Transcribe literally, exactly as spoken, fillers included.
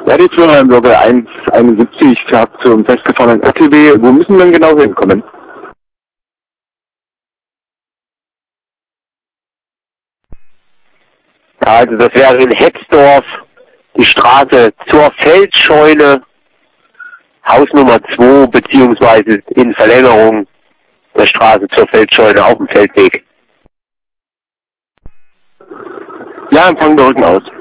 Ja, die Führereinbürger eins einundsiebzig fährt zum festgefahrenen R T W. Wo müssen wir denn genau hinkommen? Ja, also das wäre in Hetzdorf die Straße zur Feldscheune, Haus Nummer zwei, beziehungsweise in Verlängerung der Straße zur Feldscheune auf dem Feldweg. Ja, empfangen wir Rücken aus.